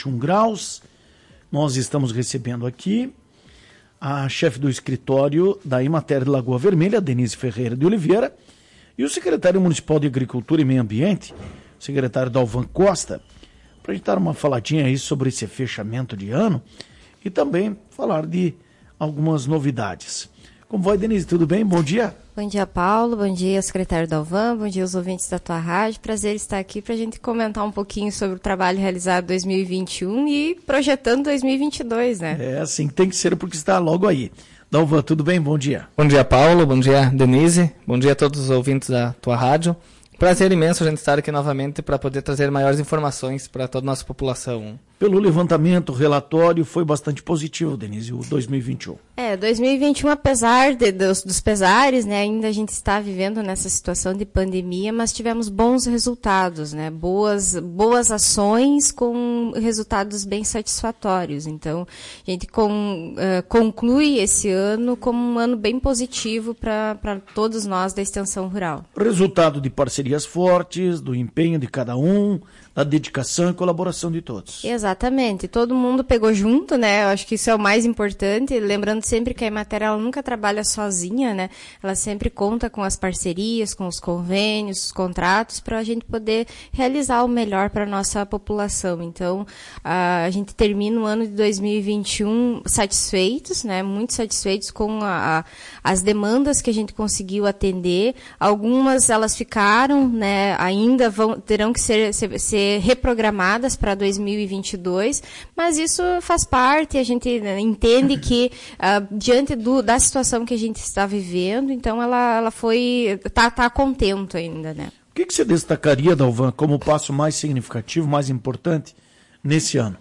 21 graus. Nós estamos recebendo aqui a chefe do escritório da Emater de Lagoa Vermelha, Denise Ferreira de Oliveira, e o secretário municipal de Agricultura e Meio Ambiente, o secretário Dalvan Costa, para a gente dar uma faladinha aí sobre esse fechamento de ano e também falar de algumas novidades. Como vai, Denise? Tudo bem? Bom dia. Bom dia, Paulo. Bom dia, secretário Dalvan. Bom dia aos ouvintes da tua rádio. Prazer estar aqui para a gente comentar um pouquinho sobre o trabalho realizado em 2021 e projetando 2022, né? É, assim tem que ser, porque está logo aí. Dalvan, tudo bem? Bom dia. Bom dia, Paulo. Bom dia, Denise. Bom dia a todos os ouvintes da tua rádio. Prazer imenso a gente estar aqui novamente para poder trazer maiores informações para toda a nossa população. Pelo levantamento, o relatório foi bastante positivo, Denise, o 2021. 2021, apesar dos pesares, né, ainda a gente está vivendo nessa situação de pandemia, mas tivemos bons resultados, né, boas ações com resultados bem satisfatórios. Então, a gente conclui esse ano como um ano bem positivo para todos nós da extensão rural. Resultado de parcerias fortes, do empenho de cada um, da dedicação e colaboração de todos. Exatamente, todo mundo pegou junto, né? Eu acho que isso é o mais importante, lembrando sempre que a Emater ela nunca trabalha sozinha, né? Ela sempre conta com as parcerias, com os convênios, os contratos, para a gente poder realizar o melhor para a nossa população. Então, a gente termina o ano de 2021 satisfeitos, né? Muito satisfeitos com as demandas que a gente conseguiu atender. Algumas elas ficaram, né? Ainda terão que ser reprogramadas para 2022, mas isso faz parte, a gente entende que diante da situação que a gente está vivendo, então ela está contento ainda, né? O que você destacaria, Dalvan, como o passo mais significativo, mais importante nesse ano?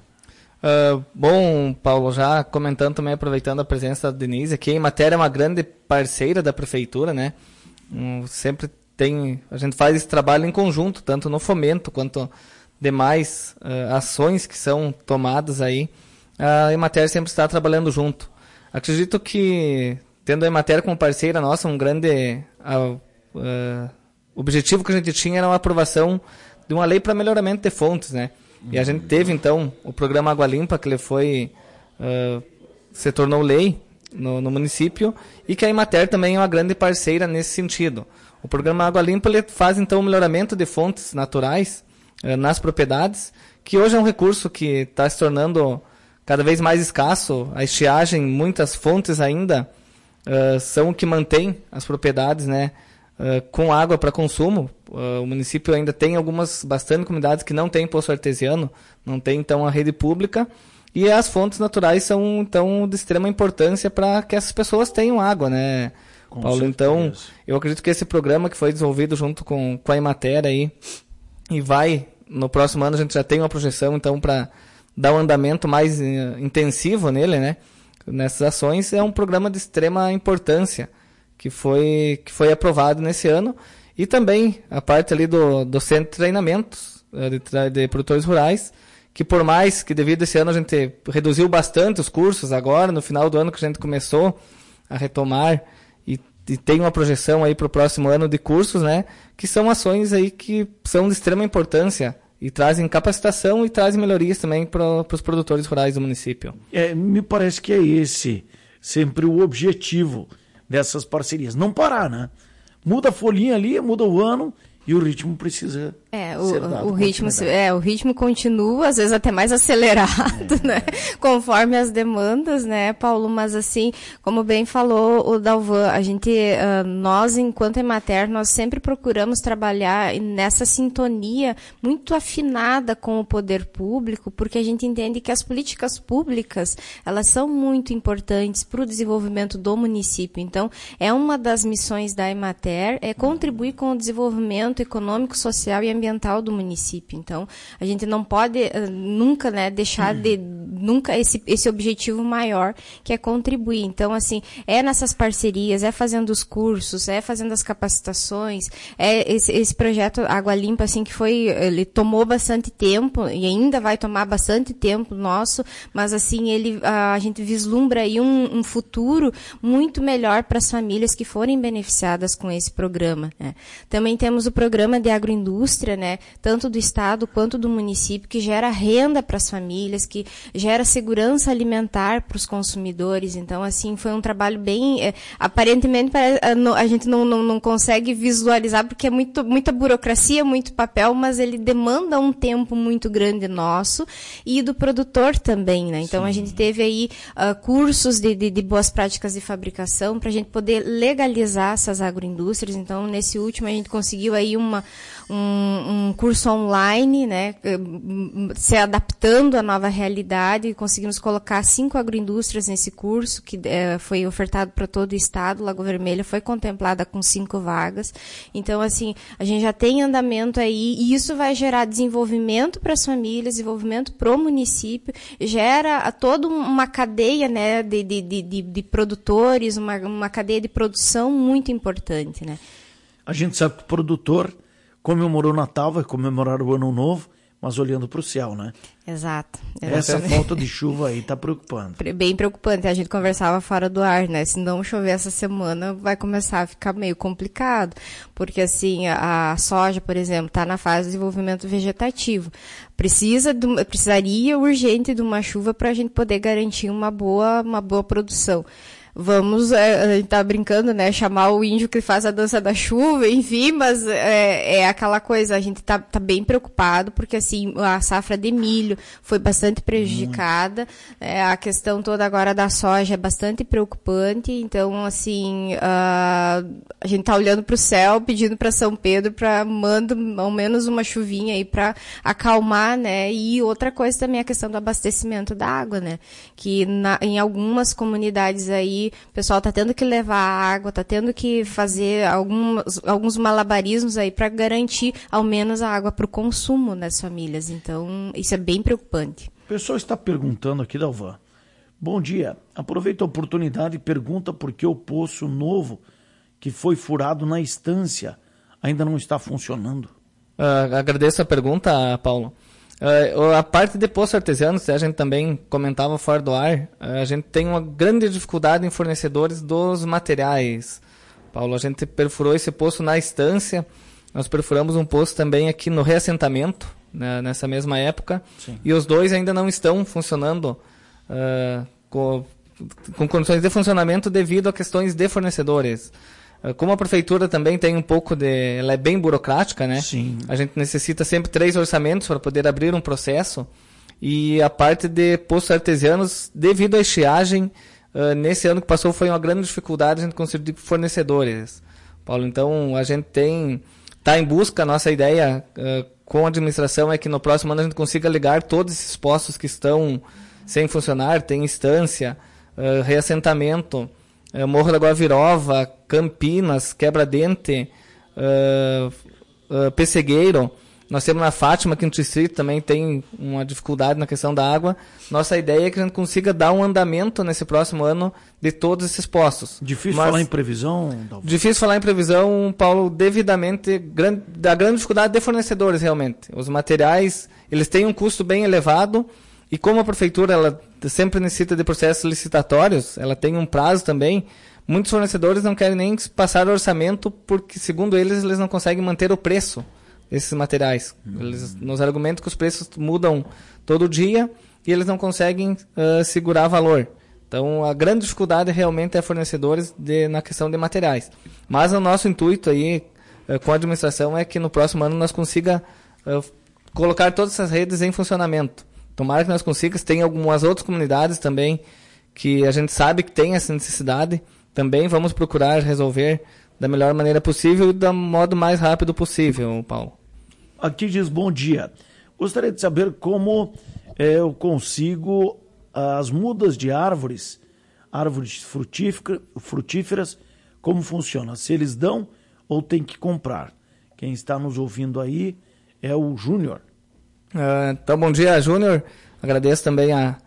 Bom, Paulo, já comentando também, aproveitando a presença da Denise aqui, a Emater é uma grande parceira da prefeitura, né? A gente faz esse trabalho em conjunto, tanto no fomento quanto demais ações que são tomadas aí. A Emater sempre está trabalhando junto. Acredito que, tendo a Emater como parceira nossa, um grande objetivo que a gente tinha era a aprovação de uma lei para melhoramento de fontes, né? E a gente teve, então, o programa Água Limpa, que ele se tornou lei no município, e que a Emater também é uma grande parceira nesse sentido. O programa Água Limpa ele faz, então, o melhoramento de fontes naturais nas propriedades, que hoje é um recurso que está se tornando cada vez mais escasso. A estiagem, muitas fontes ainda são o que mantém as propriedades, né, com água para consumo. O município ainda tem bastante comunidades que não têm poço artesiano, não tem, então, a rede pública, e as fontes naturais são, então, de extrema importância para que essas pessoas tenham água, né, Paulo? Então, eu acredito que esse programa que foi desenvolvido junto com a Emater aí, e no próximo ano a gente já tem uma projeção, então, para dar um andamento mais intensivo nele, né, nessas ações, é um programa de extrema importância que foi aprovado nesse ano, e também a parte ali do centro de treinamentos de produtores rurais, que por mais que devido a esse ano a gente reduziu bastante os cursos agora, no final do ano que a gente começou a retomar, e tem uma projeção aí para o próximo ano de cursos, né, que são ações aí que são de extrema importância e trazem capacitação e trazem melhorias também para os produtores rurais do município. Me parece que é esse sempre o objetivo dessas parcerias. Não parar, né? Muda a folhinha ali, muda o ano e o ritmo precisa ser dado. O ritmo continua, às vezes até mais acelerado, né? Conforme as demandas, né, Paulo? Mas assim, como bem falou o Dalvan, nós, enquanto Emater, nós sempre procuramos trabalhar nessa sintonia muito afinada com o poder público, porque a gente entende que as políticas públicas, elas são muito importantes para o desenvolvimento do município. Então, é uma das missões da Emater, contribuir com o desenvolvimento econômico, social e ambiental do município. Então, a gente não pode nunca, né, deixar de nunca esse objetivo maior, que é contribuir. Então, assim, é nessas parcerias, é fazendo os cursos, é fazendo as capacitações, é esse projeto Água Limpa, assim, que ele tomou bastante tempo e ainda vai tomar bastante tempo nosso, mas, assim, a gente vislumbra aí um futuro muito melhor para as famílias que forem beneficiadas com esse programa, né? Também temos o programa de agroindústria, né, tanto do estado quanto do município, que gera renda para as famílias, que gera segurança alimentar para os consumidores. Então, assim, foi um trabalho bem... aparentemente, a gente não consegue visualizar, porque é muita burocracia, muito papel, mas ele demanda um tempo muito grande nosso e do produtor também, né? Então, a gente teve aí cursos de boas práticas de fabricação para a gente poder legalizar essas agroindústrias. Então, nesse último, a gente conseguiu aí um curso online, né, se adaptando à nova realidade, e conseguimos colocar 5 agroindústrias nesse curso, que foi ofertado para todo o estado. Lagoa Vermelha foi contemplada com 5 vagas. Então, assim, a gente já tem andamento aí, e isso vai gerar desenvolvimento para as famílias, desenvolvimento para o município, gera toda uma cadeia, né, de produtores, uma cadeia de produção muito importante, né? A gente sabe que o produtor comemorou o Natal, vai comemorar o Ano Novo, mas olhando para o céu, né? Exato. Essa falta de chuva aí está preocupando. Bem preocupante. A gente conversava fora do ar, né? Se não chover essa semana, vai começar a ficar meio complicado. Porque, assim, a soja, por exemplo, está na fase de desenvolvimento vegetativo. Precisaria urgente de uma chuva para a gente poder garantir uma boa produção. Vamos, a gente tá brincando, né, chamar o índio que faz a dança da chuva, enfim, mas é aquela coisa, a gente tá bem preocupado, porque, assim, a safra de milho foi bastante prejudicada, a questão toda agora da soja é bastante preocupante. Então, assim, a gente tá olhando para o céu, pedindo para São Pedro para manda ao menos uma chuvinha aí para acalmar, né? E outra coisa também é a questão do abastecimento da água, né, que em algumas comunidades aí o pessoal está tendo que levar água, está tendo que fazer alguns malabarismos aí para garantir ao menos a água para o consumo das famílias. Então, isso é bem preocupante. O pessoal está perguntando aqui, Dalvan. Bom dia. Aproveita a oportunidade e pergunta por que o poço novo que foi furado na estância ainda não está funcionando. Agradeço a pergunta, Paulo. A parte de poços artesianos, a gente também comentava fora do ar, a gente tem uma grande dificuldade em fornecedores dos materiais. Paulo, a gente perfurou esse poço na estância, nós perfuramos um poço também aqui no reassentamento, né, nessa mesma época. Sim. E os dois ainda não estão funcionando com condições de funcionamento devido a questões de fornecedores. Como a prefeitura também tem um pouco ela é bem burocrática, né? Sim. A gente necessita sempre 3 orçamentos para poder abrir um processo. E a parte de poços artesianos, devido à estiagem, nesse ano que passou foi uma grande dificuldade a gente conseguir fornecedores. Paulo, então a gente está em busca, a nossa ideia com a administração é que no próximo ano a gente consiga ligar todos esses postos que estão sem funcionar, tem instância, reassentamento, Morro da Guavirova, Campinas, Quebra-Dente, Pessegueiro. Nós temos na Fátima, aqui no distrito, também tem uma dificuldade na questão da água. Nossa ideia é que a gente consiga dar um andamento nesse próximo ano de todos esses postos. Difícil falar em previsão, Dalvan? Difícil falar em previsão, Paulo, devidamente da grande dificuldade de fornecedores, realmente. Os materiais, eles têm um custo bem elevado, e como a prefeitura ela sempre necessita de processos licitatórios, ela tem um prazo também, muitos fornecedores não querem nem passar o orçamento, porque, segundo eles não conseguem manter o preço desses materiais. Eles nos argumentam que os preços mudam todo dia e eles não conseguem segurar valor. Então, a grande dificuldade realmente é fornecedores na questão de materiais. Mas o nosso intuito aí com a administração é que no próximo ano nós consiga colocar todas essas redes em funcionamento. Tomara que nós consigamos. Tem algumas outras comunidades também que a gente sabe que tem essa necessidade. Também vamos procurar resolver da melhor maneira possível e do modo mais rápido possível, Paulo. Aqui diz, bom dia. Gostaria de saber como eu consigo as mudas de árvores frutíferas, como funciona? Se eles dão ou tem que comprar? Quem está nos ouvindo aí é o Júnior. Então, bom dia, Júnior. Agradeço também a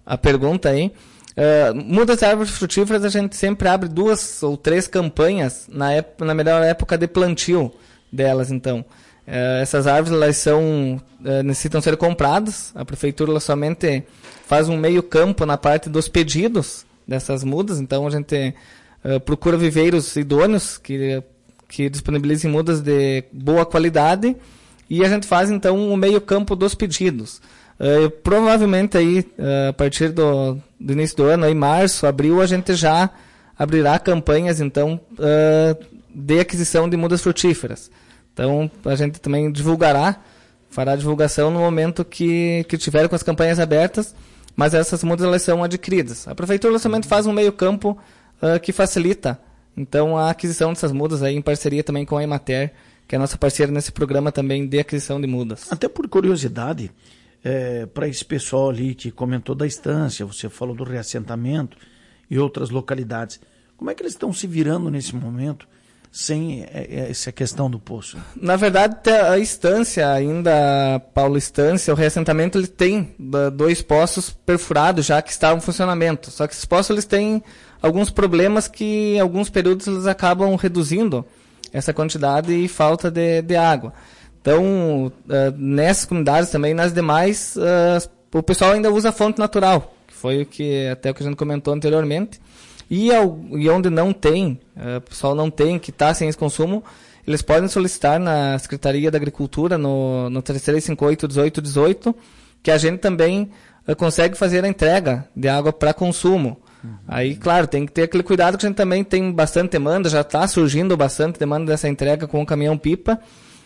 a pergunta aí. Mudas de árvores frutíferas, a gente sempre abre 2 ou 3 campanhas na melhor época de plantio delas, então. Essas árvores elas necessitam ser compradas, a prefeitura ela somente faz um meio campo na parte dos pedidos dessas mudas, então a gente procura viveiros idôneos que disponibilizem mudas de boa qualidade e a gente faz então o meio campo dos pedidos. Provavelmente aí, a partir do início do ano, aí, março, abril, a gente já abrirá campanhas então de aquisição de mudas frutíferas. Então a gente também fará divulgação no momento que tiver com as campanhas abertas, mas essas mudas elas são adquiridas. A prefeitura somente faz um meio campo que facilita então a aquisição dessas mudas aí em parceria também com a Emater, que é a nossa parceira nesse programa também de aquisição de mudas. Até por curiosidade, para esse pessoal ali que comentou da estância, você falou do reassentamento e outras localidades, como é que eles estão se virando nesse momento sem essa questão do poço? Na verdade, a estância ainda, Paulo, o reassentamento, ele tem 2 poços perfurados já que estavam em funcionamento. Só que esses poços eles têm alguns problemas que em alguns períodos eles acabam reduzindo essa quantidade e falta de água. Então, nessas comunidades também, nas demais, o pessoal ainda usa fonte natural, que foi o que a gente comentou anteriormente. E onde não tem, o pessoal não tem, que está sem esse consumo, eles podem solicitar na Secretaria da Agricultura, no 3358-1818, que a gente também consegue fazer a entrega de água para consumo. Aí, claro, tem que ter aquele cuidado que a gente também tem bastante demanda, já está surgindo bastante demanda dessa entrega com o caminhão-pipa,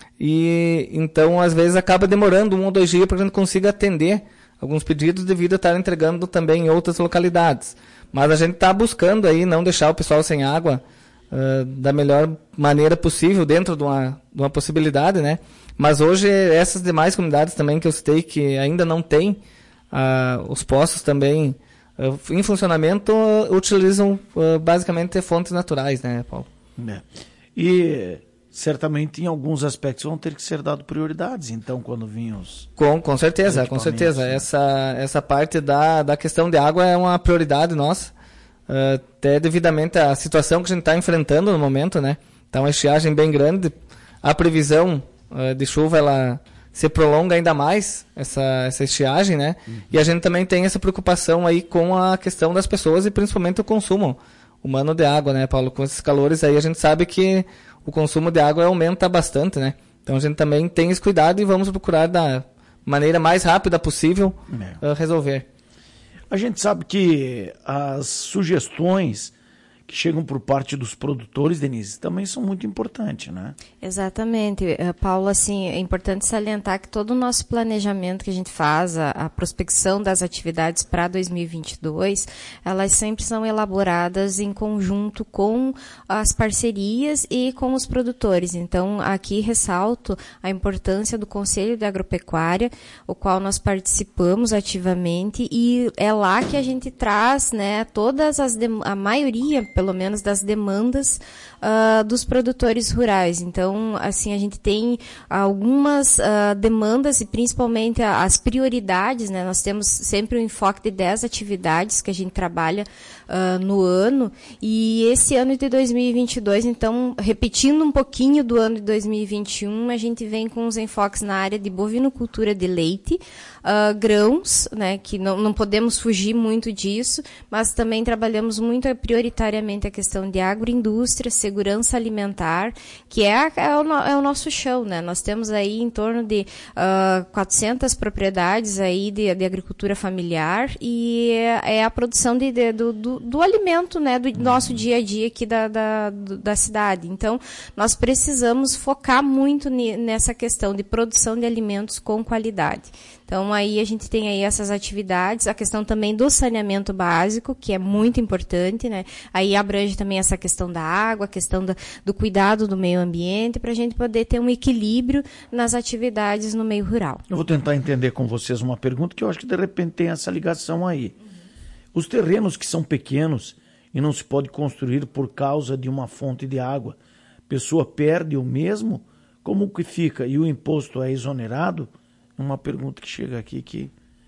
e então às vezes acaba demorando 1 ou 2 dias para que a gente consiga atender alguns pedidos devido a estar entregando também em outras localidades. Mas a gente está buscando aí não deixar o pessoal sem água da melhor maneira possível dentro de uma possibilidade, né? Mas hoje essas demais comunidades também que eu citei que ainda não têm os poços também em funcionamento utilizam basicamente fontes naturais, né, Paulo? E certamente em alguns aspectos vão ter que ser dado prioridades, então, quando vinham os... Com certeza, com certeza. Essa parte da questão de água é uma prioridade nossa, até devidamente à situação que a gente está enfrentando no momento, né? Está uma estiagem bem grande, a previsão de chuva, ela se prolonga ainda mais, essa estiagem, né? E a gente também tem essa preocupação aí com a questão das pessoas e principalmente o consumo humano de água, né, Paulo? Com esses calores aí a gente sabe que o consumo de água aumenta bastante, né? Então a gente também tem esse cuidado e vamos procurar da maneira mais rápida possível resolver. A gente sabe que as sugestões que chegam por parte dos produtores, Denise, também são muito importantes, né? Exatamente. Paulo, assim, é importante salientar que todo o nosso planejamento que a gente faz, a prospecção das atividades para 2022, elas sempre são elaboradas em conjunto com as parcerias e com os produtores. Então, aqui ressalto a importância do Conselho de Agropecuária, o qual nós participamos ativamente, e é lá que a gente traz, né, a maioria, pelo menos, das demandas dos produtores rurais. Então, assim, a gente tem algumas demandas e principalmente as prioridades, né? Nós temos sempre um enfoque de 10 atividades que a gente trabalha no ano, e esse ano de 2022, então, repetindo um pouquinho do ano de 2021, a gente vem com os enfoques na área de bovinocultura de leite, grãos, né, que não podemos fugir muito disso, mas também trabalhamos muito prioritariamente a questão de agroindústria, segurança alimentar, que é o nosso chão, né? Nós temos aí em torno de 400 propriedades aí de agricultura familiar, e é a produção do alimento, né, do nosso dia a dia aqui da cidade. Então, nós precisamos focar muito nessa questão de produção de alimentos com qualidade. Então, aí a gente tem aí essas atividades, a questão também do saneamento básico, que é muito importante, né? Aí abrange também essa questão da água, a questão do cuidado do meio ambiente, para a gente poder ter um equilíbrio nas atividades no meio rural. Eu vou tentar entender com vocês uma pergunta que eu acho que de repente tem essa ligação aí. Os terrenos que são pequenos e não se pode construir por causa de uma fonte de água, a pessoa perde o mesmo? Como que fica? E o imposto é exonerado? Uma pergunta que chega aqui que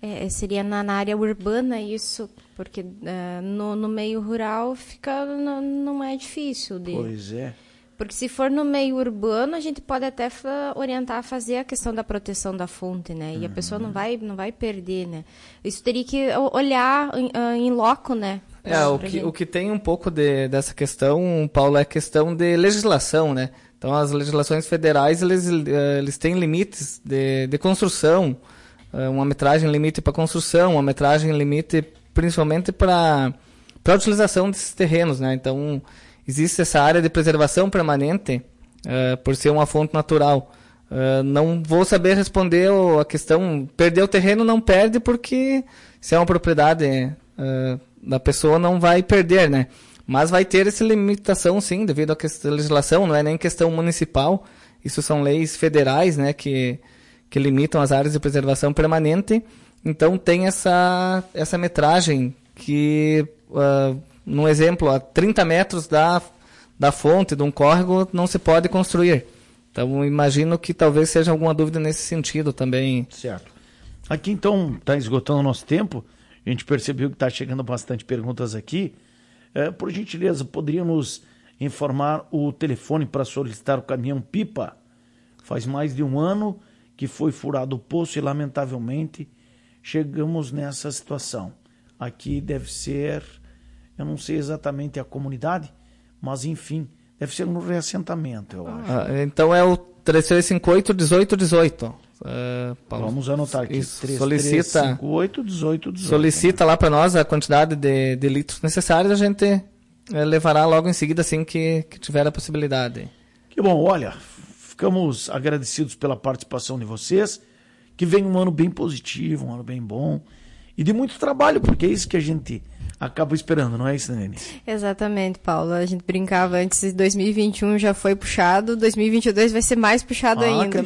Seria na área urbana isso, porque no meio rural não é difícil. Pois é. Porque se for no meio urbano, a gente pode até orientar a fazer a questão da proteção da fonte, né? E a pessoa não vai perder, né? Isso teria que olhar em loco, né? O que tem um pouco dessa questão, Paulo, é a questão de legislação, né? Então, as legislações federais, eles têm limites de construção, uma metragem limite para construção, uma metragem limite principalmente para a utilização desses terrenos, né? Então, existe essa área de preservação permanente, por ser uma fonte natural. Não vou saber responder a questão, perder o terreno não perde, porque se é uma propriedade da pessoa não vai perder, né? Mas vai ter essa limitação, sim, devido à legislação, não é nem questão municipal, isso são leis federais, né, que limitam as áreas de preservação permanente. Então tem essa metragem que, no exemplo, a 30 metros da fonte, de um córrego, não se pode construir. Então imagino que talvez seja alguma dúvida nesse sentido também. Certo. Aqui então está esgotando o nosso tempo, a gente percebeu que está chegando bastante perguntas aqui. Por gentileza, poderia nos informar o telefone para solicitar o caminhão-pipa? Faz mais de um ano que foi furado o poço e, lamentavelmente, chegamos nessa situação. Aqui deve ser, eu não sei exatamente a comunidade, mas, enfim, deve ser no reassentamento, eu acho. Então é o 3358-1818. Vamos anotar aqui. 3358-1818. Solicita lá para nós a quantidade de litros necessários, a gente levará logo em seguida, assim que tiver a possibilidade. Que bom, olha, ficamos agradecidos pela participação de vocês, que venha um ano bem positivo, um ano bem bom, e de muito trabalho, porque é isso que a gente acaba esperando, não é isso, Nene? Exatamente, Paulo. A gente brincava antes, 2021 já foi puxado, 2022 vai ser mais puxado ainda.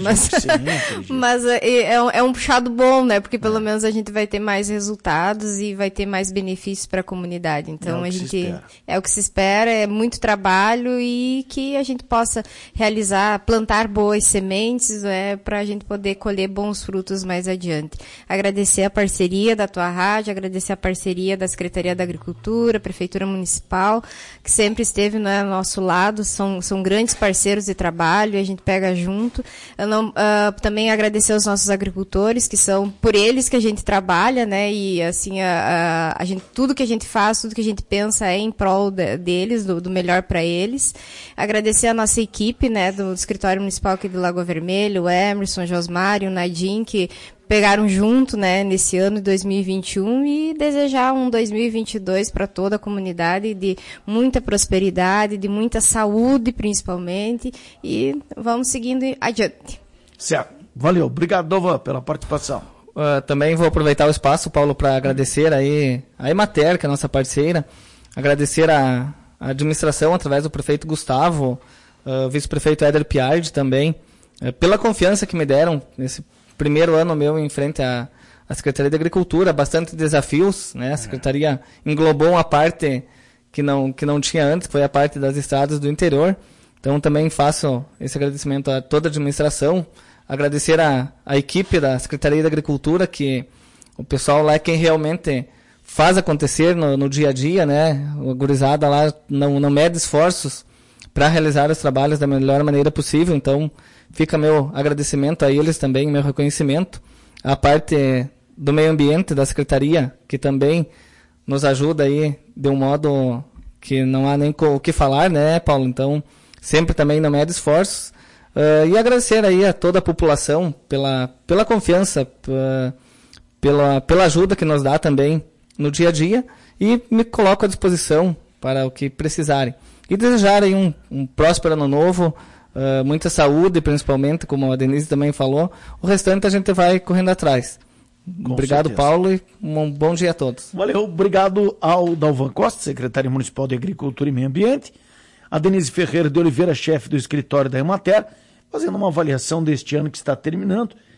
Mas é um puxado bom, né? Porque pelo menos a gente vai ter mais resultados e vai ter mais benefícios para a comunidade. Então é o que se espera, é muito trabalho e que a gente possa plantar boas sementes, para a gente poder colher bons frutos mais adiante. Agradecer a parceria da tua rádio, agradecer a parceria da Secretaria da Agricultura, Prefeitura Municipal, que sempre esteve, né, ao nosso lado, são grandes parceiros de trabalho, e a gente pega junto. Também agradecer aos nossos agricultores, que são por eles que a gente trabalha, né, e assim, tudo que a gente faz, tudo que a gente pensa é em prol deles, do melhor para eles. Agradecer a nossa equipe, né, do Escritório Municipal aqui do Lagoa Vermelha, o Emerson, o Josmário, o Nadim, que pegaram junto, né, nesse ano de 2021, e desejar um 2022 para toda a comunidade de muita prosperidade, de muita saúde, principalmente, e vamos seguindo adiante. Certo. Valeu. Obrigado, Dovan, pela participação. Também vou aproveitar o espaço, Paulo, para agradecer aí a Emater, que é a nossa parceira, agradecer a administração através do prefeito Gustavo, o vice-prefeito Éder Piardi também, pela confiança que me deram nesse primeiro ano meu em frente à Secretaria de Agricultura, bastante desafios, né? A Secretaria englobou uma parte que não tinha antes, que foi a parte das estradas do interior. Então também faço esse agradecimento a toda a administração, agradecer a equipe da Secretaria de Agricultura, que o pessoal lá é quem realmente faz acontecer no dia a dia, né? A gurizada lá não mede esforços para realizar os trabalhos da melhor maneira possível, então fica meu agradecimento a eles também, meu reconhecimento. A parte do meio ambiente da Secretaria, que também nos ajuda aí de um modo que não há nem o que falar, né, Paulo? Então, sempre também não mede esforços. E agradecer aí a toda a população pela confiança, pela ajuda que nos dá também no dia a dia, e me coloco à disposição para o que precisarem. E desejar aí um próspero ano novo, muita saúde, principalmente, como a Denise também falou. O restante a gente vai correndo atrás. Obrigado, Paulo, e um bom dia a todos. Valeu, obrigado ao Dalvan Costa, secretário municipal de Agricultura e Meio Ambiente, a Denise Ferreira de Oliveira, chefe do escritório da Emater, fazendo uma avaliação deste ano que está terminando,